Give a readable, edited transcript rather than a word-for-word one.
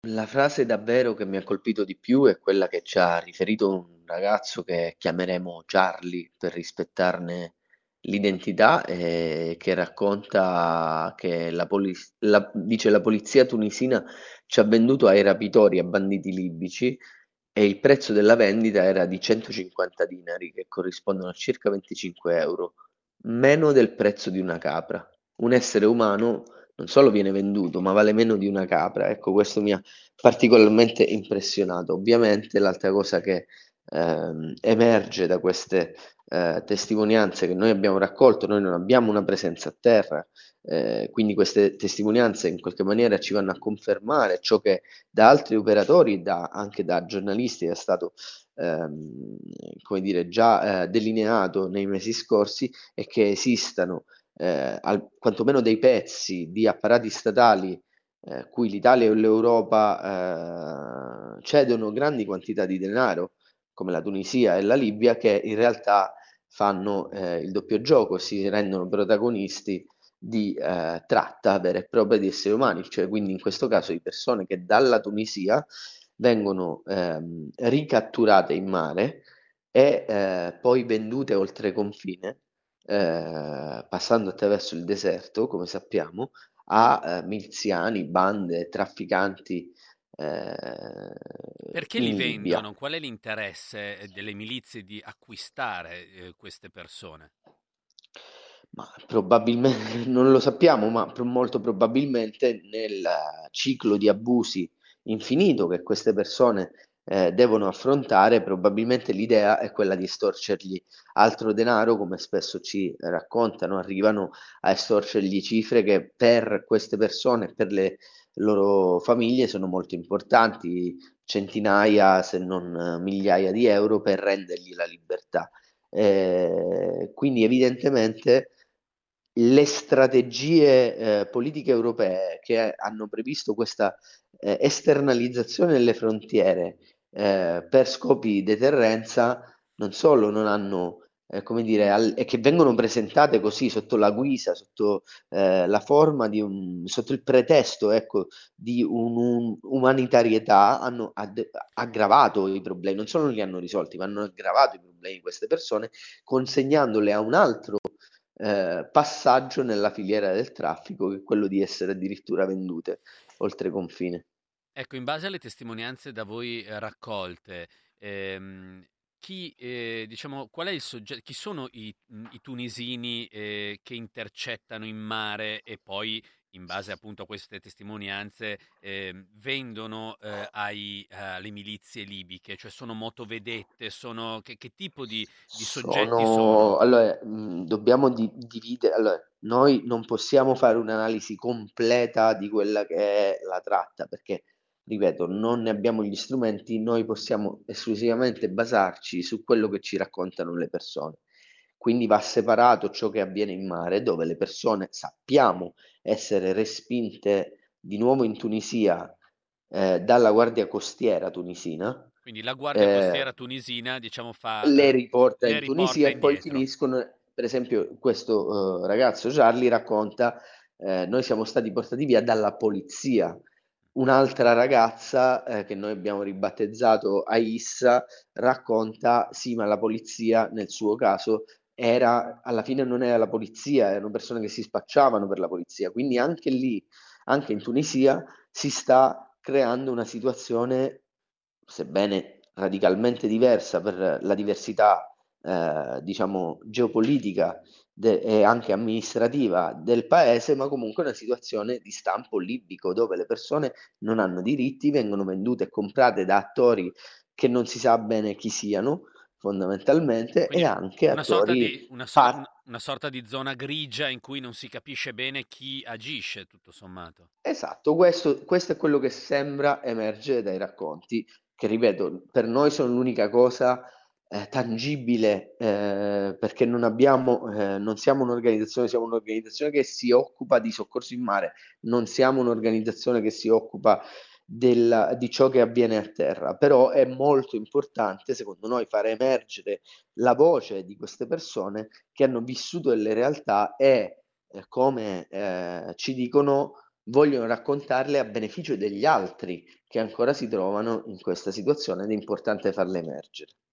La frase davvero che mi ha colpito di più è quella che ci ha riferito un ragazzo che chiameremo Charlie per rispettarne l'identità e che racconta che dice la polizia tunisina ci ha venduto ai rapitori, a banditi libici e il prezzo della vendita era di 150 dinari, che corrispondono a circa 25 euro, meno del prezzo di una capra. Un essere umano non solo viene venduto, ma vale meno di una capra. Ecco, questo mi ha particolarmente impressionato. Ovviamente l'altra cosa che emerge da queste testimonianze che noi abbiamo raccolto, noi non abbiamo una presenza a terra, quindi queste testimonianze in qualche maniera ci vanno a confermare ciò che da altri operatori, anche da giornalisti è stato come dire, già delineato nei mesi scorsi e che esistano quantomeno dei pezzi di apparati statali cui l'Italia e l'Europa cedono grandi quantità di denaro, come la Tunisia e la Libia, che in realtà fanno il doppio gioco, si rendono protagonisti di tratta vera e propria di esseri umani, cioè quindi in questo caso di persone che dalla Tunisia vengono ricatturate in mare e poi vendute oltre confine, passando attraverso il deserto, come sappiamo, a miliziani, bande, trafficanti Perché li in Libia. vendono? Qual è l'interesse delle milizie di acquistare queste persone? Ma probabilmente non lo sappiamo, ma molto probabilmente nel ciclo di abusi infinito che queste persone devono affrontare, probabilmente l'idea è quella di estorcergli altro denaro, come spesso ci raccontano, arrivano a estorcergli cifre che per queste persone e per le loro famiglie sono molto importanti, centinaia se non migliaia di euro per rendergli la libertà. Quindi evidentemente le strategie politiche europee che hanno previsto questa esternalizzazione delle frontiere per scopi di deterrenza non solo non hanno, come dire, e che vengono presentate così sotto la guisa, sotto la forma sotto il pretesto, ecco, di umanitarietà, hanno aggravato i problemi, non solo non li hanno risolti, ma hanno aggravato i problemi di queste persone, consegnandole a un altro passaggio nella filiera del traffico, che è quello di essere addirittura vendute oltre confine. Ecco, in base alle testimonianze da voi raccolte, diciamo, qual è il soggetto, chi sono i tunisini che intercettano in mare e poi, in base appunto a queste testimonianze, vendono alle milizie libiche? Cioè sono motovedette, che tipo di soggetti sono? Allora, dobbiamo dividere, allora, noi non possiamo fare un'analisi completa di quella che è la tratta, perché, ripeto, non ne abbiamo gli strumenti, noi possiamo esclusivamente basarci su quello che ci raccontano le persone. Quindi va separato ciò che avviene in mare, dove le persone sappiamo essere respinte di nuovo in Tunisia dalla Guardia Costiera tunisina. Quindi la Guardia eh, Costiera tunisina, diciamo, le riporta le in Tunisia riporta e poi indietro. finiscono, per esempio, questo ragazzo Charlie racconta, noi siamo stati portati via dalla polizia. Un'altra ragazza che noi abbiamo ribattezzato Aissa racconta, sì, ma la polizia nel suo caso alla fine non era la polizia, erano persone che si spacciavano per la polizia. Quindi anche lì, anche in Tunisia, si sta creando una situazione, sebbene radicalmente diversa per la diversità, diciamo, geopolitica e anche amministrativa del paese, ma comunque una situazione di stampo libico, dove le persone non hanno diritti, vengono vendute e comprate da attori che non si sa bene chi siano, fondamentalmente, e Quindi anche una sorta attori di, par- una sorta di zona grigia in cui non si capisce bene chi agisce, tutto sommato. Esatto, questo è quello che sembra emergere dai racconti, che ripeto, per noi sono l'unica cosa tangibile, perché non siamo un'organizzazione, siamo un'organizzazione che si occupa di soccorso in mare, non siamo un'organizzazione che si occupa di ciò che avviene a terra, però è molto importante, secondo noi, far emergere la voce di queste persone che hanno vissuto delle realtà e, come ci dicono, vogliono raccontarle a beneficio degli altri che ancora si trovano in questa situazione ed è importante farle emergere.